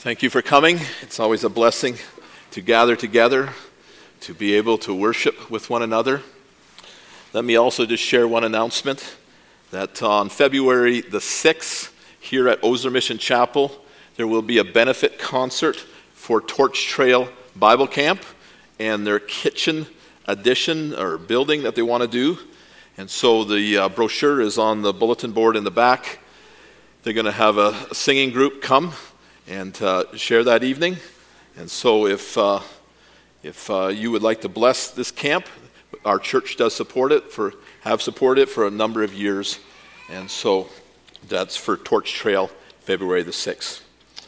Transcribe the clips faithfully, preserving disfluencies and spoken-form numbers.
Thank you for coming. It's always a blessing to gather together, to be able to worship with one another. Let me also just share one announcement that on February the sixth, here at Ozer Mission Chapel, there will be a benefit concert for Torch Trail Bible Camp and their kitchen addition or building that they want to do. And so the uh, brochure is on the bulletin board in the back. They're going to have a singing group come and uh, share that evening. And so if uh, if uh, you would like to bless this camp, our church does support it, for have supported it for a number of years. And so that's for Torch Trail, February the sixth.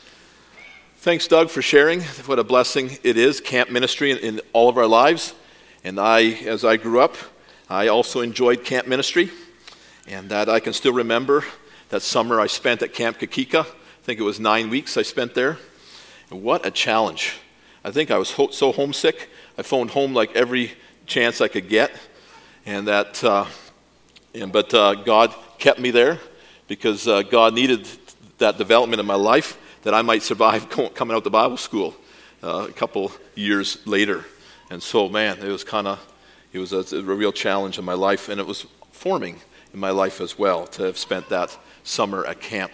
Thanks, Doug, for sharing. What a blessing it is, camp ministry in, in all of our lives. And I, as I grew up, I also enjoyed camp ministry. And that I can still remember that summer I spent at Camp Kakika. I think it was nine weeks I spent there. And what a challenge. I think I was ho- so homesick. I phoned home like every chance I could get. And that, uh, and, but uh, God kept me there because uh, God needed that development in my life that I might survive coming out to Bible school uh, a couple years later. And so, man, it was kind of, it was a, a real challenge in my life, and it was forming in my life as well to have spent that summer at camp.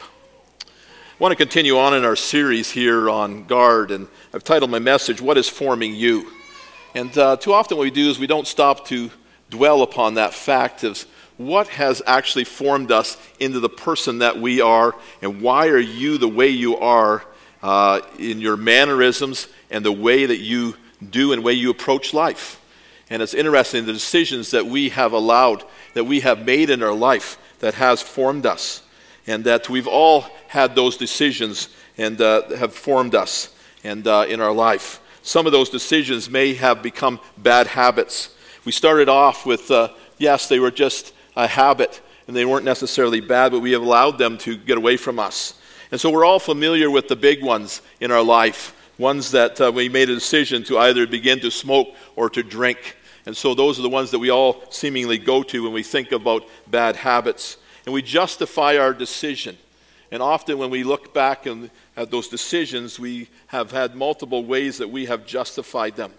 I want to continue on in our series here on Guard, and I've titled my message, What is Forming You? And uh, too often what we do is we don't stop to dwell upon that fact of what has actually formed us into the person that we are, and why are you the way you are uh, in your mannerisms and the way that you do and way you approach life. And it's interesting, the decisions that we have allowed, that we have made in our life that has formed us. And that we've all had those decisions and uh, have formed us and uh, in our life. Some of those decisions may have become bad habits. We started off with, uh, yes, they were just a habit, and they weren't necessarily bad, but we have allowed them to get away from us. And so we're all familiar with the big ones in our life, ones that uh, we made a decision to either begin to smoke or to drink. And so those are the ones that we all seemingly go to when we think about bad habits. And we justify our decision. And often when we look back and at those decisions, we have had multiple ways that we have justified them.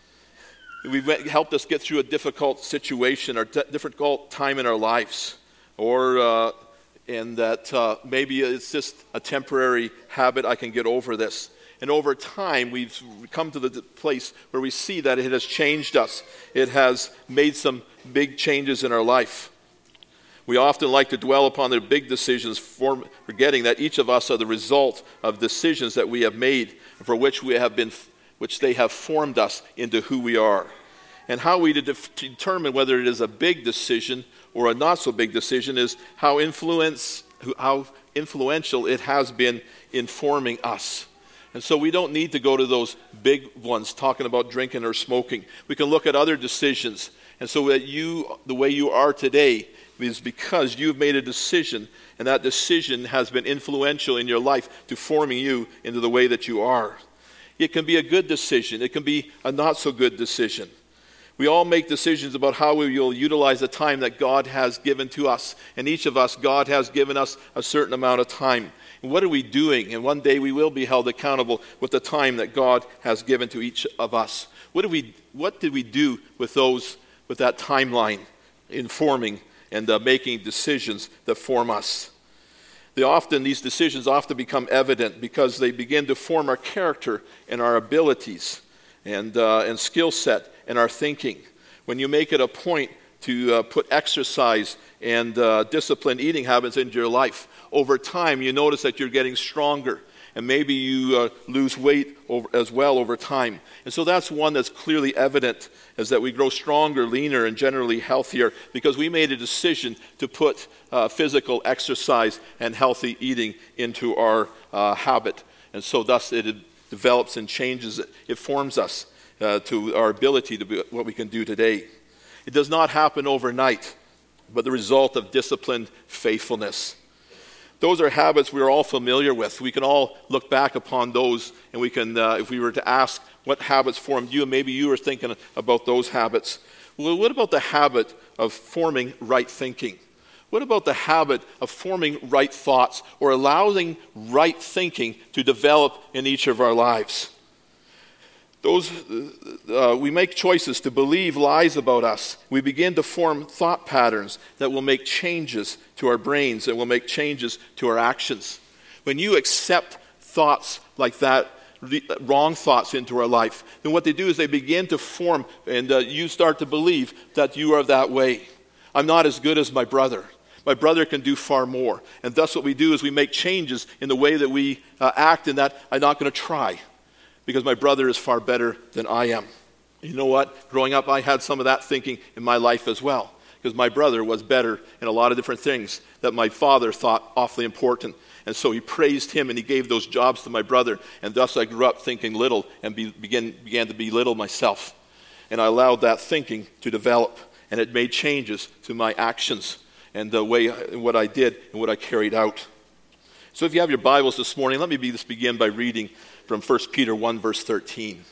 We've helped us get through a difficult situation or d- difficult time in our lives. Or uh, and that uh, maybe it's just a temporary habit, I can get over this. And over time, we've come to the place where we see that it has changed us. It has made some big changes in our life. We often like to dwell upon the big decisions, forgetting that each of us are the result of decisions that we have made, for which we have been, which they have formed us into who we are. And how we determine whether it is a big decision or a not so big decision is how influence, how influential it has been in forming us. And so we don't need to go to those big ones talking about drinking or smoking. We can look at other decisions. And so that you, the way you are today, is because you've made a decision, and that decision has been influential in your life to forming you into the way that you are. It can be a good decision. It can be a not so good decision. We all make decisions about how we will utilize the time that God has given to us. And each of us, God has given us a certain amount of time. And what are we doing? And one day we will be held accountable with the time that God has given to each of us. What did we, what did we do with those, with that timeline in forming and uh, making decisions that form us? They often, these decisions often become evident because they begin to form our character and our abilities and uh, and skill set and our thinking. When you make it a point to uh, put exercise and uh, disciplined eating habits into your life, over time you notice that you're getting stronger. And maybe you uh, lose weight over, as well over time. And so that's one that's clearly evident, is that we grow stronger, leaner, and generally healthier because we made a decision to put uh, physical exercise and healthy eating into our uh, habit. And so thus it develops and changes, it, it forms us uh, to our ability to be what we can do today. It does not happen overnight, but the result of disciplined faithfulness. Those are habits we are all familiar with. We can all look back upon those, and we can, uh, if we were to ask what habits formed you, and maybe you were thinking about those habits. Well, what about the habit of forming right thinking? What about the habit of forming right thoughts or allowing right thinking to develop in each of our lives? Those, uh, we make choices to believe lies about us. We begin to form thought patterns that will make changes to our brains and will make changes to our actions. When you accept thoughts like that, wrong thoughts into our life, then what they do is they begin to form, and uh, you start to believe that you are that way. I'm not as good as my brother. My brother can do far more. And thus what we do is we make changes in the way that we uh, act, and that I'm not going to try because my brother is far better than I am. You know what? Growing up, I had some of that thinking in my life as well, because my brother was better in a lot of different things that my father thought awfully important. And so he praised him and he gave those jobs to my brother. And thus I grew up thinking little and be, began, began to belittle myself. And I allowed that thinking to develop. And it made changes to my actions and the way, what I did and what I carried out. So if you have your Bibles this morning, let me be, just begin by reading from First Peter one, verse thirteen.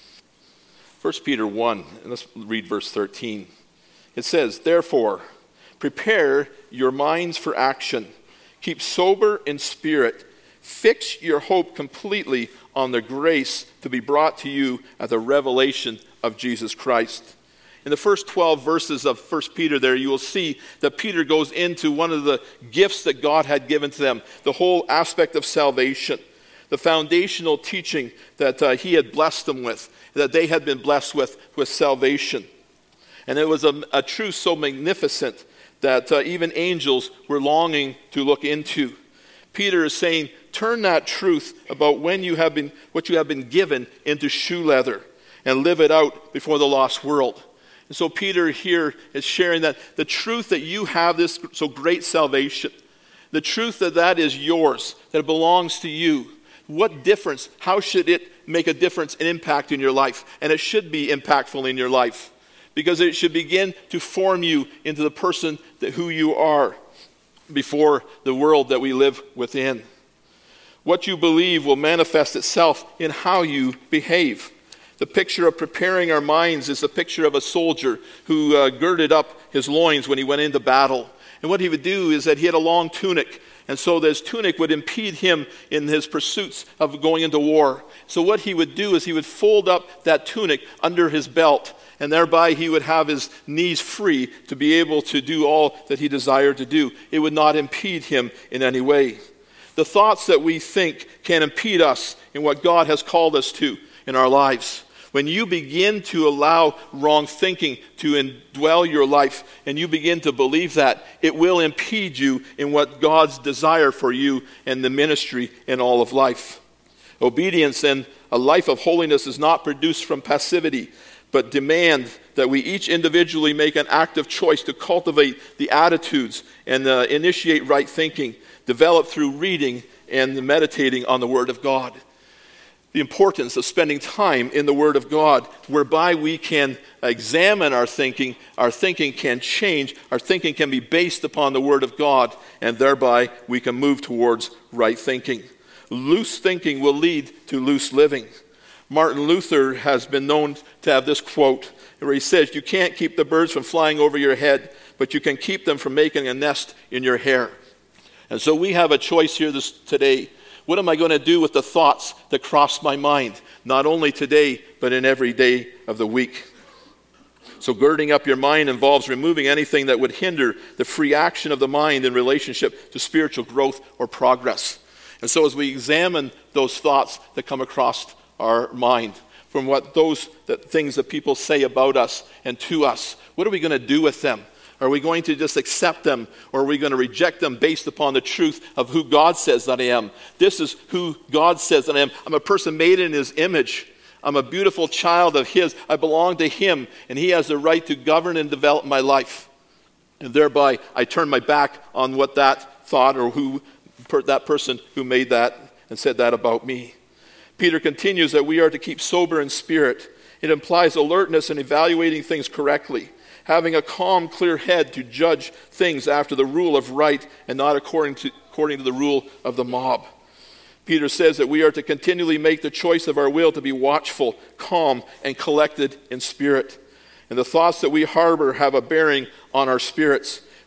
First Peter one, and let's read verse thirteen. It says, "Therefore, prepare your minds for action. Keep sober in spirit. Fix your hope completely on the grace to be brought to you at the revelation of Jesus Christ." In the first twelve verses of First Peter there, you will see that Peter goes into one of the gifts that God had given to them, the whole aspect of salvation, the foundational teaching that uh, he had blessed them with, that they had been blessed with, with salvation. And it was a, a truth so magnificent that uh, even angels were longing to look into. Peter is saying, turn that truth about when you have been, what you have been given into shoe leather and live it out before the lost world. And so Peter here is sharing that the truth that you have this so great salvation, the truth that that is yours, that it belongs to you. What difference, how should it make a difference and impact in your life? And it should be impactful in your life, because it should begin to form you into the person that who you are before the world that we live within. What you believe will manifest itself in how you behave. The picture of preparing our minds is the picture of a soldier who uh, girded up his loins when he went into battle. And what he would do is that he had a long tunic, and so this tunic would impede him in his pursuits of going into war. So what he would do is he would fold up that tunic under his belt, and thereby he would have his knees free to be able to do all that he desired to do. It would not impede him in any way. The thoughts that we think can impede us in what God has called us to in our lives. When you begin to allow wrong thinking to indwell your life and you begin to believe that, it will impede you in what God's desire for you and the ministry in all of life. Obedience and a life of holiness is not produced from passivity, but demand that we each individually make an active choice to cultivate the attitudes and uh, initiate right thinking, developed through reading and meditating on the Word of God. The importance of spending time in the Word of God, whereby we can examine our thinking, our thinking can change, our thinking can be based upon the Word of God, and thereby we can move towards right thinking. Loose thinking will lead to loose living. Martin Luther has been known to have this quote where he says, "You can't keep the birds from flying over your head, but you can keep them from making a nest in your hair." And so we have a choice here this today. What am I going to do with the thoughts that cross my mind, not only today, but in every day of the week? So girding up your mind involves removing anything that would hinder the free action of the mind in relationship to spiritual growth or progress. And so as we examine those thoughts that come across our mind, from what those that things that people say about us and to us, what are we going to do with them? Are we going to just accept them, or are we going to reject them based upon the truth of who God says that I am? This is who God says that I am. I'm a person made in His image. I'm a beautiful child of His. I belong to Him, and He has the right to govern and develop my life. And thereby, I turn my back on what that thought or who per, that person who made that and said that about me. Peter continues that we are to keep sober in spirit. It implies alertness and evaluating things correctly, having a calm, clear head to judge things after the rule of right and not according to, according to the rule of the mob. Peter says that we are to continually make the choice of our will to be watchful, calm, and collected in spirit. And the thoughts that we harbor have a bearing on our spirits.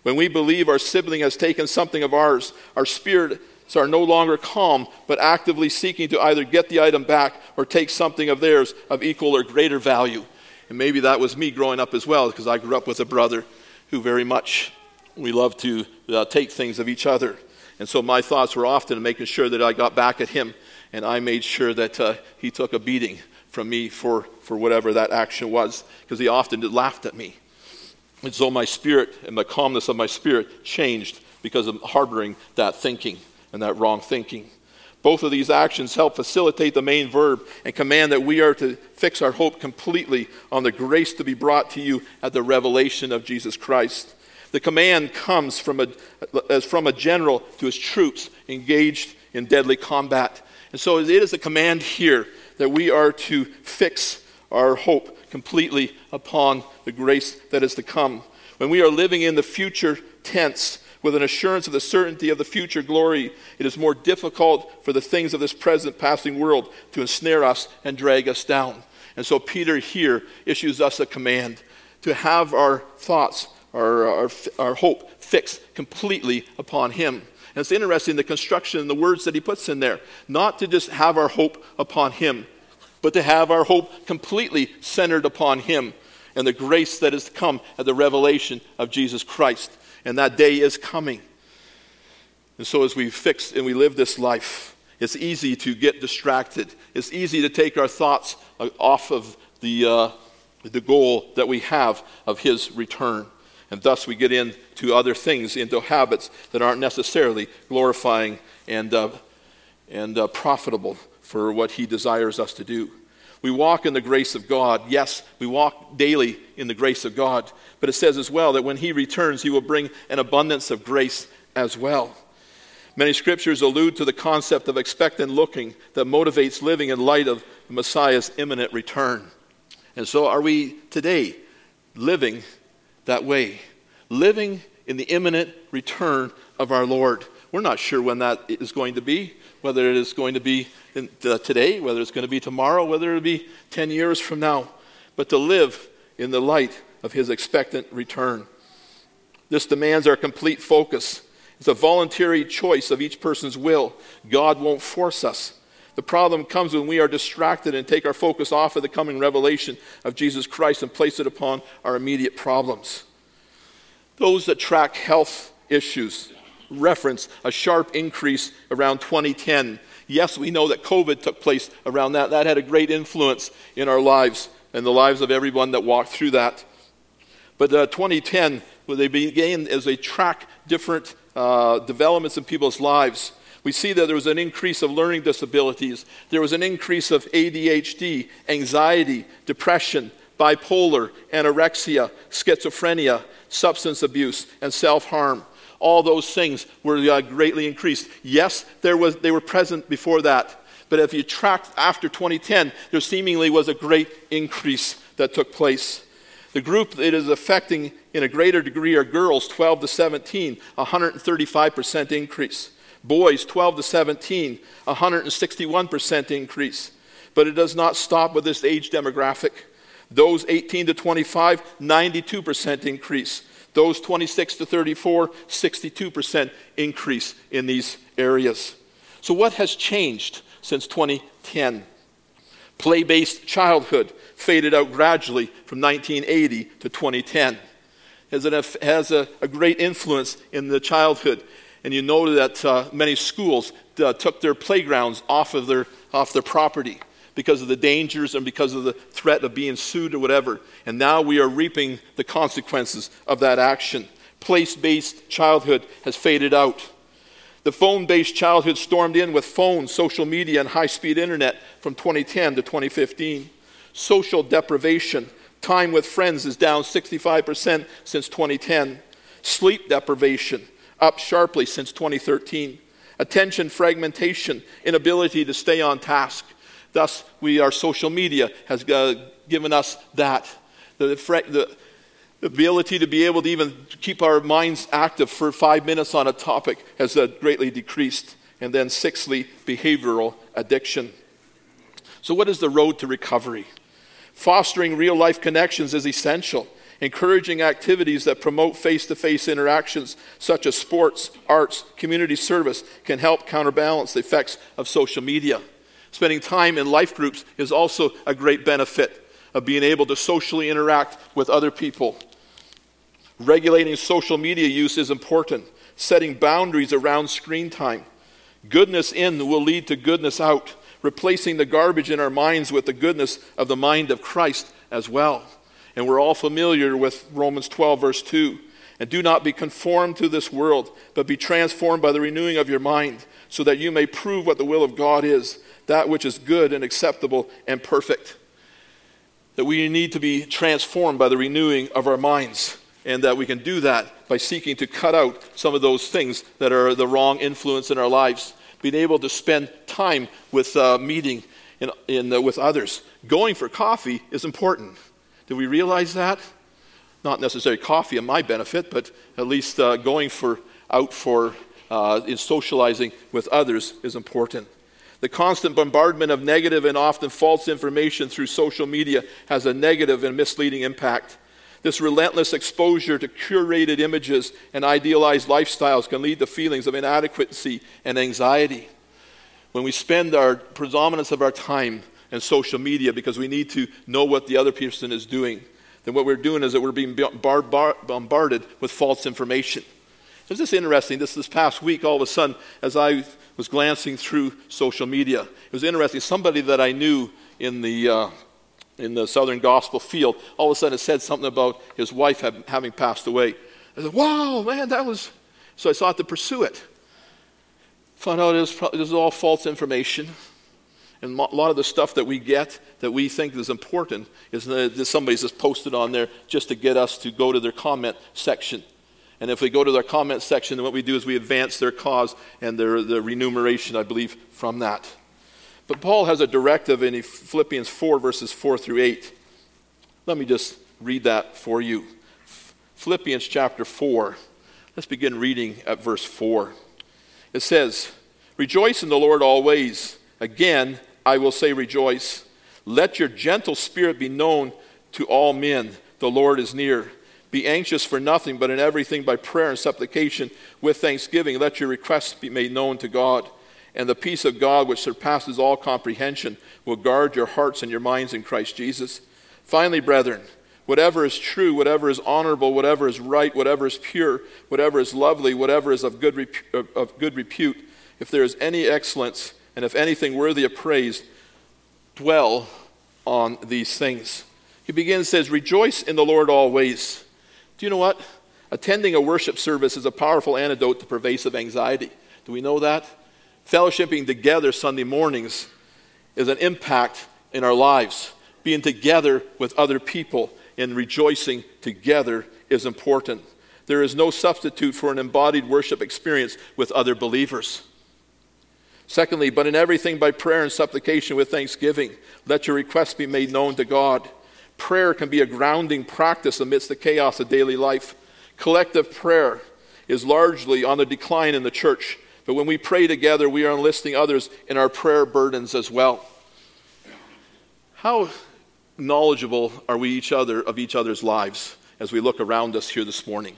When we believe our sibling has taken something of ours, our spirits are no longer calm, but actively seeking to either get the item back or take something of theirs of equal or greater value. And maybe that was me growing up as well, because I grew up with a brother who very much, we loved to uh, take things of each other. And so my thoughts were often making sure that I got back at him, and I made sure that uh, he took a beating from me for, for whatever that action was, because he often did laughed at me. And so my spirit and the calmness of my spirit changed because of harboring that thinking and that wrong thinking. Both of these actions help facilitate the main verb and command that we are to fix our hope completely on the grace to be brought to you at the revelation of Jesus Christ. The command comes from a, as from a general to his troops engaged in deadly combat. And so it is a command here that we are to fix our hope completely upon the grace that is to come. When we are living in the future tense, with an assurance of the certainty of the future glory, it is more difficult for the things of this present passing world to ensnare us and drag us down. And so Peter here issues us a command to have our thoughts, our, our, our hope fixed completely upon him. And it's interesting, the construction and the words that he puts in there. Not to just have our hope upon him, but to have our hope completely centered upon him and the grace that is to come at the revelation of Jesus Christ. And that day is coming. And so as we fix and we live this life, it's easy to get distracted. It's easy to take our thoughts off of the, uh, the goal that we have of his return. And thus we get into other things, into habits that aren't necessarily glorifying and, uh, and uh, profitable for what he desires us to do. We walk in the grace of God. Yes, we walk daily in the grace of God. But it says as well that when he returns, he will bring an abundance of grace as well. Many scriptures allude to the concept of expectant looking that motivates living in light of the Messiah's imminent return. And so are we today living that way? Living in the imminent return of our Lord. We're not sure when that is going to be, whether it is going to be in, uh, today, whether it's going to be tomorrow, whether it'll be ten years from now. But to live in the light of his expectant return. This demands our complete focus. It's a voluntary choice of each person's will. God won't force us. The problem comes when we are distracted and take our focus off of the coming revelation of Jesus Christ and place it upon our immediate problems. Those that track health issues reference a sharp increase around twenty ten. Yes, we know that COVID took place around that. That had a great influence in our lives and the lives of everyone that walked through that. But uh, twenty ten, when they began as they track different uh, developments in people's lives, we see that there was an increase of learning disabilities. There was an increase of A D H D, anxiety, depression, bipolar, anorexia, schizophrenia, substance abuse, and self-harm. All those things were uh, greatly increased. Yes, there was, they were present before that. But if you tracked after twenty ten, there seemingly was a great increase that took place. The group it is affecting in a greater degree are girls twelve to seventeen, one hundred thirty-five percent increase. Boys twelve to seventeen, one hundred sixty-one percent increase. But it does not stop with this age demographic. Those eighteen to twenty-five, ninety-two percent increase. Those twenty-six to thirty-four, sixty-two percent increase in these areas. So what has changed since twenty ten? Play-based childhood faded out gradually from nineteen eighty to twenty ten. It has a, a great influence in the childhood. And you know that uh, many schools uh, took their playgrounds off of their, off their property because of the dangers and because of the threat of being sued or whatever. And now we are reaping the consequences of that action. Place-based childhood has faded out. The phone-based childhood stormed in with phones, social media, and high-speed internet from twenty ten to twenty fifteen. Social deprivation, time with friends is down sixty-five percent since twenty ten. Sleep deprivation, up sharply since twenty thirteen. Attention fragmentation, inability to stay on task. Thus, we, our social media has uh, given us that. The, the, the ability to be able to even keep our minds active for five minutes on a topic has uh, greatly decreased. And then sixthly, behavioral addiction. So what is the road to recovery? Fostering real-life connections is essential. Encouraging activities that promote face-to-face interactions, such as sports, arts, community service, can help counterbalance the effects of social media. Spending time in life groups is also a great benefit of being able to socially interact with other people. Regulating social media use is important. Setting boundaries around screen time. Goodness in will lead to goodness out. Replacing the garbage in our minds with the goodness of the mind of Christ as well. And we're all familiar with Romans twelve, verse two. And do not be conformed to this world, but be transformed by the renewing of your mind, so that you may prove what the will of God is, that which is good and acceptable and perfect. That we need to be transformed by the renewing of our minds, and that we can do that by seeking to cut out some of those things that are the wrong influence in our lives. Being able to spend time with uh, meeting in, in, uh, with others. Going for coffee is important. Do we realize that? Not necessarily coffee in my benefit, but at least uh, going for out for uh, in socializing with others is important. The constant bombardment of negative and often false information through social media has a negative and misleading impact. This relentless exposure to curated images and idealized lifestyles can lead to feelings of inadequacy and anxiety. When we spend our predominance of our time in social media because we need to know what the other person is doing, then what we're doing is that we're being bar- bar- bombarded with false information. It was just interesting, this, this past week, all of a sudden, as I was glancing through social media, it was interesting, somebody that I knew in the... Uh, in the Southern Gospel field, all of a sudden it said something about his wife have, having passed away. I said, wow, man, that was... So I sought to pursue it. Found out it was, this is all false information. And a lot of the stuff that we get that we think is important is that somebody's just posted on there just to get us to go to their comment section. And if we go to their comment section, then what we do is we advance their cause and their, their remuneration, I believe, from that. But Paul has a directive in Philippians four, verses four through eight. Let me just read that for you. Philippians chapter four. Let's begin reading at verse four. It says, "Rejoice in the Lord always. Again, I will say rejoice. Let your gentle spirit be known to all men. The Lord is near. Be anxious for nothing, but in everything by prayer and supplication with thanksgiving, let your requests be made known to God. And the peace of God, which surpasses all comprehension, will guard your hearts and your minds in Christ Jesus. Finally, brethren, whatever is true, whatever is honorable, whatever is right, whatever is pure, whatever is lovely, whatever is of good, repu- of good repute, if there is any excellence, and if anything worthy of praise, dwell on these things." He begins, says, "Rejoice in the Lord always." Do you know what? Attending a worship service is a powerful antidote to pervasive anxiety. Do we know that? Fellowshipping together Sunday mornings is an impact in our lives. Being together with other people and rejoicing together is important. There is no substitute for an embodied worship experience with other believers. Secondly, but in everything by prayer and supplication with thanksgiving, let your requests be made known to God. Prayer can be a grounding practice amidst the chaos of daily life. Collective prayer is largely on the decline in the church. But when we pray together, we are enlisting others in our prayer burdens as well. How knowledgeable are we each other of each other's lives as we look around us here this morning?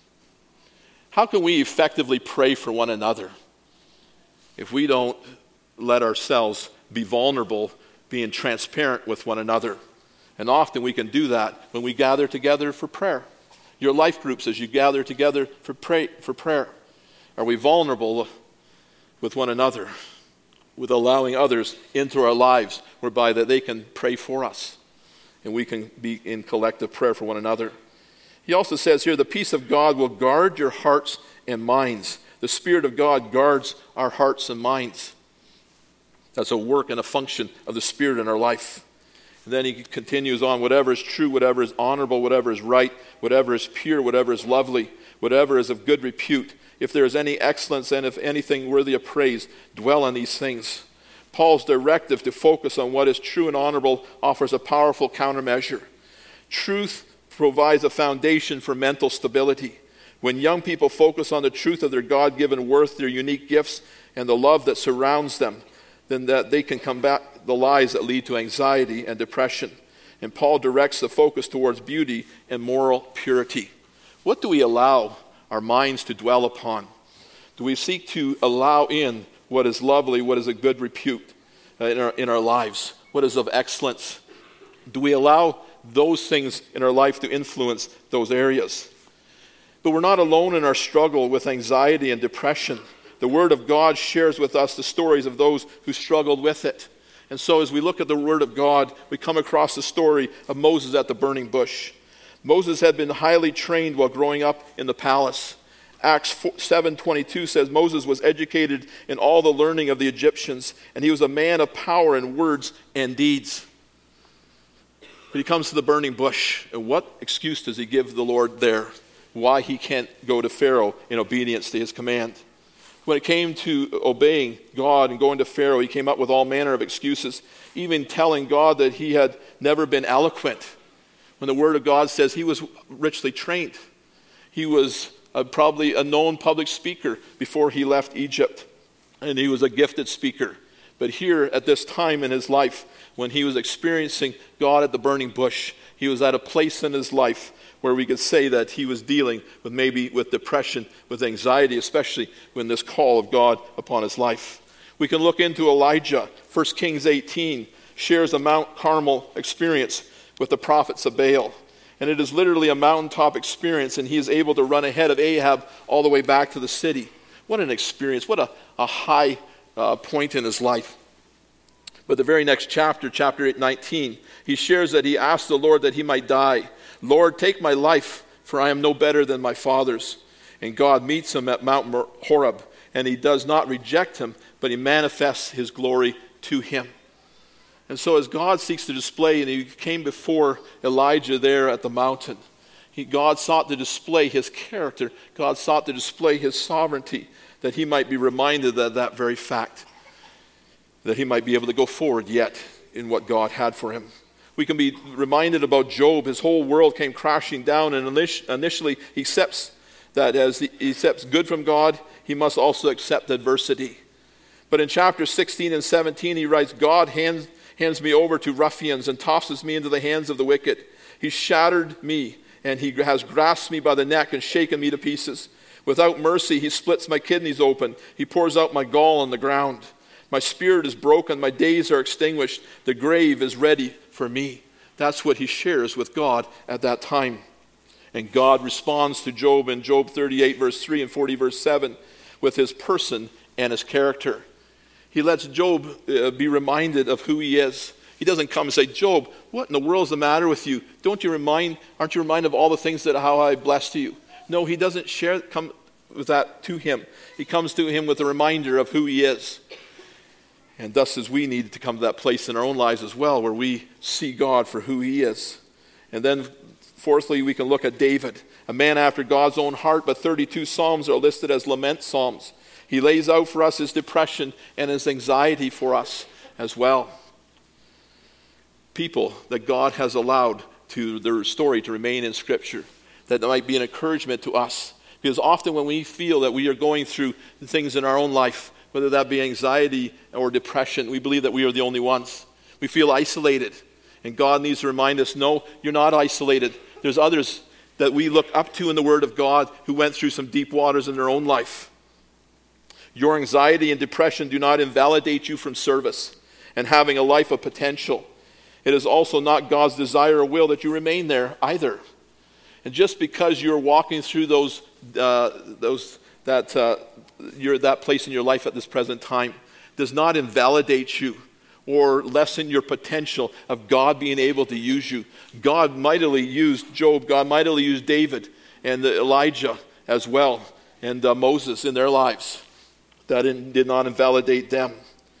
How can we effectively pray for one another if we don't let ourselves be vulnerable, being transparent with one another? And often we can do that when we gather together for prayer. Your life groups, as you gather together for pray, for prayer. Are we vulnerable with one another, with allowing others into our lives, whereby that they can pray for us, and we can be in collective prayer for one another? He also says here, the peace of God will guard your hearts and minds. The Spirit of God guards our hearts and minds. That's a work and a function of the Spirit in our life. And then he continues on, whatever is true, whatever is honorable, whatever is right, whatever is pure, whatever is lovely, whatever is of good repute, if there is any excellence and if anything worthy of praise, dwell on these things. Paul's directive to focus on what is true and honorable offers a powerful countermeasure. Truth provides a foundation for mental stability. When young people focus on the truth of their God-given worth, their unique gifts, and the love that surrounds them, then that they can combat the lies that lead to anxiety and depression. And Paul directs the focus towards beauty and moral purity. What do we allow our minds to dwell upon? Do we seek to allow in what is lovely, what is a good repute uh, in our, in our lives? What is of excellence? Do we allow those things in our life to influence those areas? But we're not alone in our struggle with anxiety and depression. The Word of God shares with us the stories of those who struggled with it. And so as we look at the Word of God, we come across the story of Moses at the burning bush. Moses had been highly trained while growing up in the palace. Acts seven twenty-two says Moses was educated in all the learning of the Egyptians, and he was a man of power in words and deeds. But he comes to the burning bush, and what excuse does he give the Lord there? Why he can't go to Pharaoh in obedience to his command? When it came to obeying God and going to Pharaoh, he came up with all manner of excuses, even telling God that he had never been eloquent, when the Word of God says he was richly trained. He was a, probably a known public speaker before he left Egypt, and he was a gifted speaker. But here at this time in his life, when he was experiencing God at the burning bush, he was at a place in his life where we could say that he was dealing with maybe with depression, with anxiety, especially when this call of God upon his life. We can look into Elijah. First Kings eighteen shares a Mount Carmel experience with the prophets of Baal. And it is literally a mountaintop experience, and he is able to run ahead of Ahab all the way back to the city. What an experience. What a, a high uh, point in his life. But the very next chapter, chapter eight nineteen, he shares that he asked the Lord that he might die. Lord, take my life, for I am no better than my fathers. And God meets him at Mount Horeb, and he does not reject him, but he manifests his glory to him. And so as God seeks to display, and he came before Elijah there at the mountain, he, God sought to display his character. God sought to display his sovereignty, that he might be reminded of that very fact, that he might be able to go forward yet in what God had for him. We can be reminded about Job. His whole world came crashing down, and initially he accepts that as he accepts good from God, he must also accept adversity. But in chapter sixteen and seventeen, he writes, God hands, hands me over to ruffians and tosses me into the hands of the wicked. He shattered me, and he has grasped me by the neck and shaken me to pieces. Without mercy, he splits my kidneys open. He pours out my gall on the ground. My spirit is broken. My days are extinguished. The grave is ready for me. That's what he shares with God at that time. And God responds to Job in Job thirty-eight verse three and forty verse seven with his person and his character. He lets Job uh, be reminded of who he is. He doesn't come and say, Job, what in the world is the matter with you? Don't you remind, aren't you reminded of all the things that how I blessed you? No, he doesn't share come with that to him. He comes to him with a reminder of who he is. And thus as we need to come to that place in our own lives as well, where we see God for who he is. And then fourthly, we can look at David, a man after God's own heart, but thirty-two psalms are listed as lament psalms. He lays out for us his depression and his anxiety for us as well. People that God has allowed to their story to remain in Scripture, that might be an encouragement to us. Because often when we feel that we are going through things in our own life, whether that be anxiety or depression, we believe that we are the only ones. We feel isolated. And God needs to remind us, no, you're not isolated. There's others that we look up to in the Word of God who went through some deep waters in their own life. Your anxiety and depression do not invalidate you from service and having a life of potential. It is also not God's desire or will that you remain there either. And just because you're walking through those, uh, those that uh, you're at that place in your life at this present time does not invalidate you or lessen your potential of God being able to use you. God mightily used Job. God mightily used David and Elijah as well, and uh, Moses in their lives. That did not invalidate them.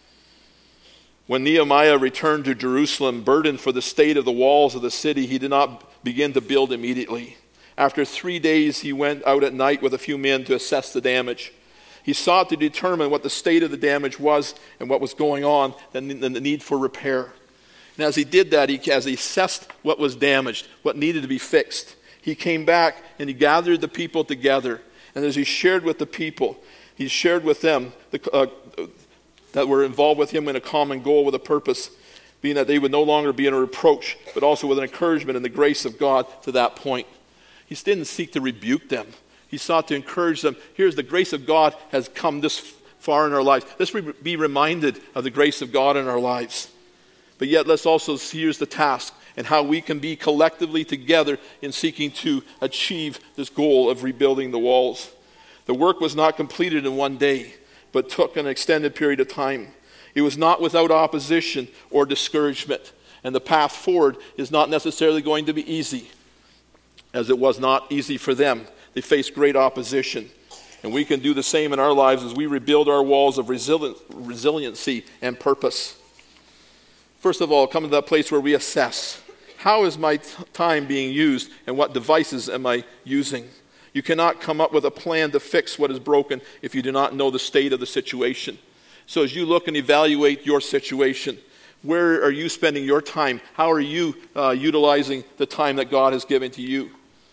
When Nehemiah returned to Jerusalem, burdened for the state of the walls of the city, he did not begin to build immediately. After three days, he went out at night with a few men to assess the damage. He sought to determine what the state of the damage was and what was going on, and the need for repair. And as he did that, he, as he assessed what was damaged, what needed to be fixed, he came back and he gathered the people together. And as he shared with the people, he shared with them the, uh, that were involved with him in a common goal with a purpose. being that they would no longer be in a reproach, but also with an encouragement in the grace of God to that point. He didn't seek to rebuke them. He sought to encourage them. Here's the grace of God has come this far in our lives. Let's be reminded of the grace of God in our lives. But yet let's also see here's the task and how we can be collectively together in seeking to achieve this goal of rebuilding the walls. The work was not completed in one day, but took an extended period of time. It was not without opposition or discouragement, and the path forward is not necessarily going to be easy, as it was not easy for them. They faced great opposition, and we can do the same in our lives as we rebuild our walls of resili- resiliency and purpose. First of all, come to that place where we assess. How is my t- time being used, and what devices am I using? You cannot come up with a plan to fix what is broken if you do not know the state of the situation. So as you look and evaluate your situation, where are you spending your time? How are you uh, utilizing the time that God has given to you?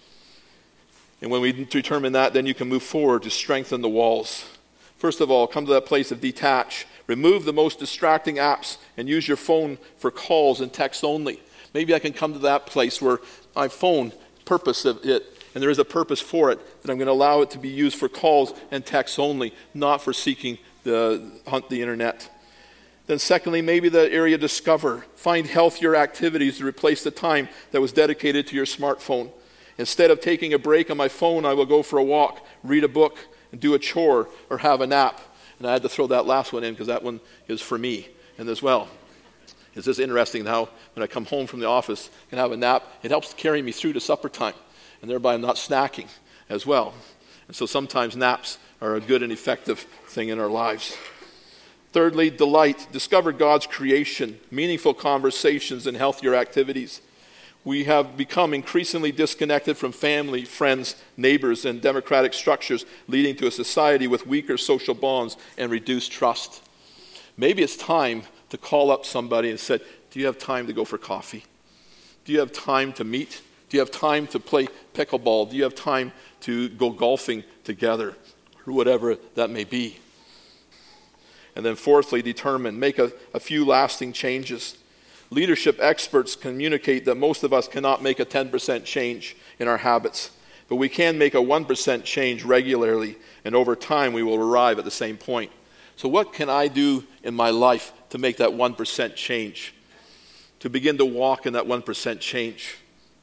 And when we determine that, then you can move forward to strengthen the walls. First of all, come to that place of detach. Remove the most distracting apps and use your phone for calls and text only. Maybe I can come to that place where my phone, purpose of it, and there is a purpose for it, that I'm going to allow it to be used for calls and texts only, not for seeking the hunt the internet. Then secondly, maybe the area discover. Find healthier activities to replace the time that was dedicated to your smartphone. Instead of taking a break on my phone, I will go for a walk, read a book, and do a chore, or have a nap. And I had to throw that last one in because that one is for me and as well. It's just interesting how when I come home from the office and have a nap, it helps carry me through to supper time. And thereby I'm not snacking as well. And so sometimes naps are a good and effective thing in our lives. Thirdly, delight. Discover God's creation, meaningful conversations, and healthier activities. We have become increasingly disconnected from family, friends, neighbors, and democratic structures, leading to a society with weaker social bonds and reduced trust. Maybe it's time to call up somebody and say, do you have time to go for coffee? Do you have time to meet? Do you have time to play pickleball? Do you have time to go golfing together? Or whatever that may be. And then fourthly, determine. Make a, a few lasting changes. Leadership experts communicate that most of us cannot make a ten percent change in our habits, but we can make a one percent change regularly, and over time we will arrive at the same point. So what can I do in my life to make that one percent change? To begin to walk in that one percent change.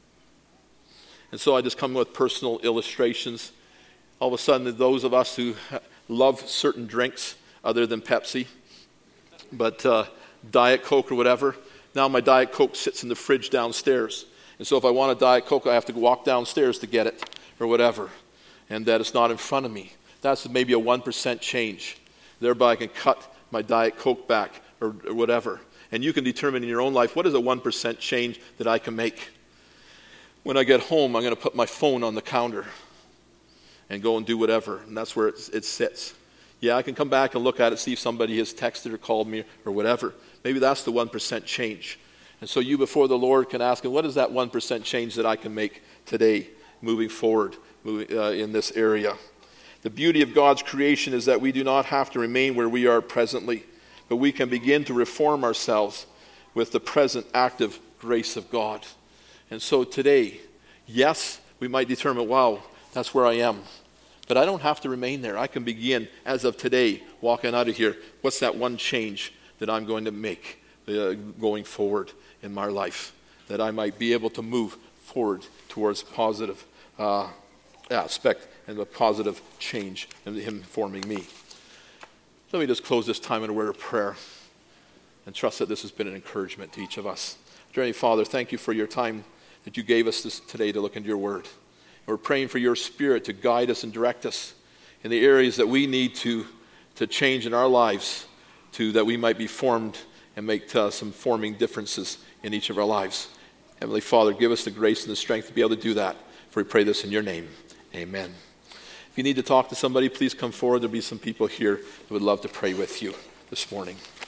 And so I just come with personal illustrations. All of a sudden, those of us who love certain drinks other than Pepsi, but uh, Diet Coke or whatever, now my Diet Coke sits in the fridge downstairs. And so if I want a Diet Coke, I have to walk downstairs to get it or whatever. And that it's not in front of me. That's maybe a one percent change. Thereby I can cut my Diet Coke back or, or whatever. And you can determine in your own life, what is a one percent change that I can make? When I get home, I'm going to put my phone on the counter and go and do whatever. And that's where it, it sits. Yeah, I can come back and look at it, see if somebody has texted or called me or whatever. Maybe that's the one percent change. And so you before the Lord can ask him, what is that one percent change that I can make today moving forward moving, uh, in this area? The beauty of God's creation is that we do not have to remain where we are presently, but we can begin to reform ourselves with the present active grace of God. And so today, yes, we might determine, wow, that's where I am. But I don't have to remain there. I can begin, as of today, walking out of here. What's that one change that I'm going to make uh, going forward in my life? That I might be able to move forward towards positive uh, aspect and a positive change in him forming me. Let me just close this time in a word of prayer and trust that this has been an encouragement to each of us. Dear Heavenly Father, thank you for your time that you gave us this today to look into your word. We're praying for your Spirit to guide us and direct us in the areas that we need to, to change in our lives, to that we might be formed and make uh, some forming differences in each of our lives. Heavenly Father, give us the grace and the strength to be able to do that. For we pray this in your name. Amen. If you need to talk to somebody, please come forward. There'll be some people here who would love to pray with you this morning.